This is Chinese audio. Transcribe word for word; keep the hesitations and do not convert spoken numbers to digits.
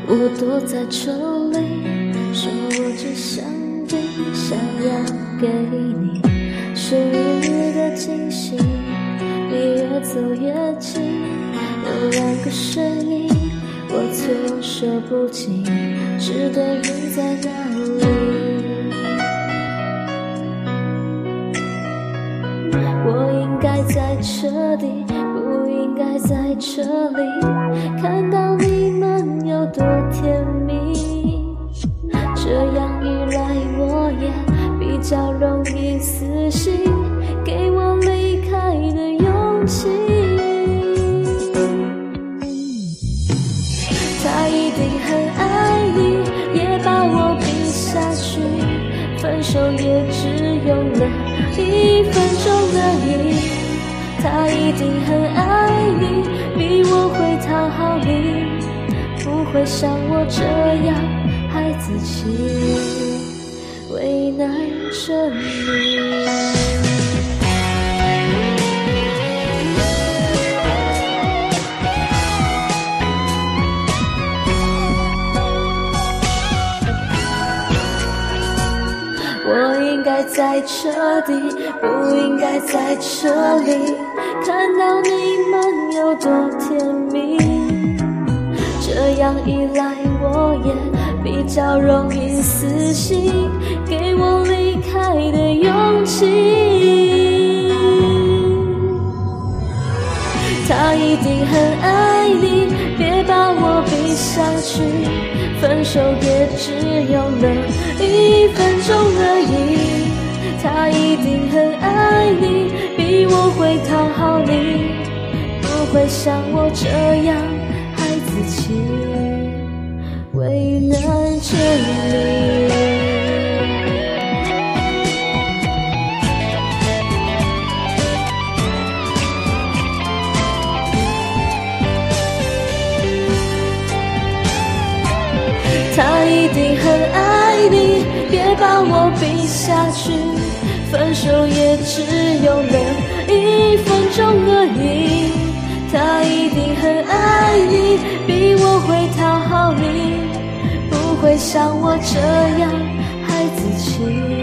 我躲在这里，说我只想你，想要给你生日的惊喜。你越走越近，有两个声音，我措手不及，只对人在哪里？我应该在这里，不应该在这里，看到你们有多甜蜜，这样一来我也比较容易死心，给我离开的勇气。他一定很爱你，也把我比下去，分手也只用了一分钟而已。他一定很爱你，比我会讨好你，不会像我这样害自己，为难着你。我应该在这里，不应该在这里，看到你们有多甜蜜，这样一来我也比较容易死心，给我离开的勇气。他一定很爱你，别把我比下去，分手也只用了一分钟而已。他一定很爱你，比我会讨好你，不会像我这样害自己，为难着你。他一定很爱你，别把我比下去，分手也只用了一分钟而已。他一定很爱你，比我会讨好你，不会像我这样害自己。